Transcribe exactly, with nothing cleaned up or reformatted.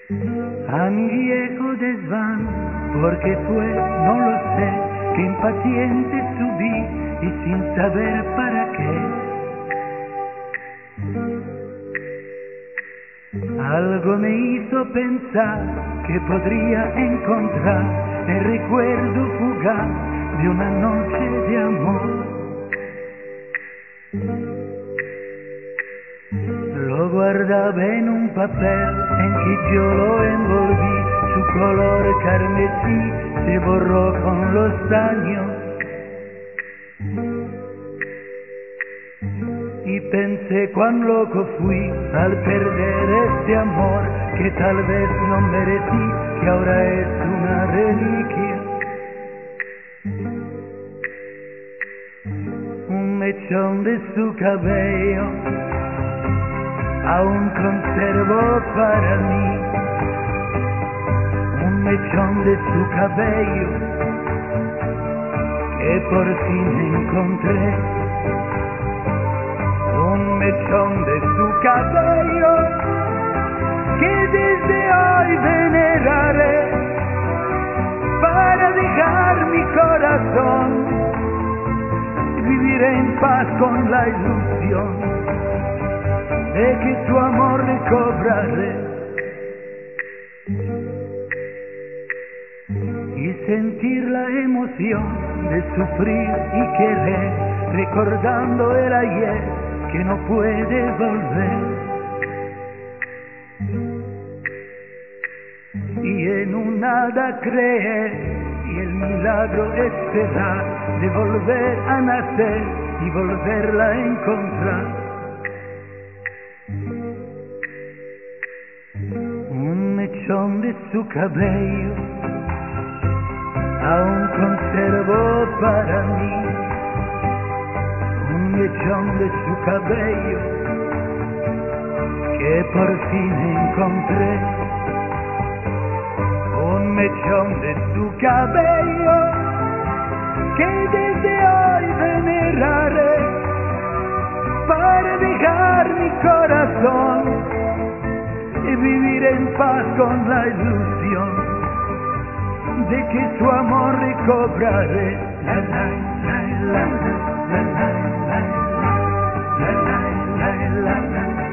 A mi viejo desván, porque fue, no lo sé, que impaciente subí y sin saber para qué. Algo me hizo pensar que podría encontrar el recuerdo fugaz de una noche de amor. Lo guardaba en un papel en que yo lo envolví, su color carmesí se borró con los años. Y pensé cuán loco fui al perder este amor que tal vez no merecí, que ahora es una reliquia. Un mechón de su cabello aún conservo para mí, un mechón de su cabello que por fin encontré, un mechón de su cabello que desde hoy veneraré para dejar mi corazón, viviré en paz con la ilusión de que tu amor recobraré y sentir la emoción de sufrir y querer, recordando el ayer que no puede volver, y en un nada creer y el milagro esperar de volver a nacer y volverla a encontrar. Un mechón de su cabello aún conservo para mí, un mechón de su cabello que por fin encontré, un mechón de su cabello que desde hoy veneraré para dejar mi corazón y vivir en paz con la ilusión de que su amor recobraré. La, la, la, la, la, la, la, la, la, la, la, la, la.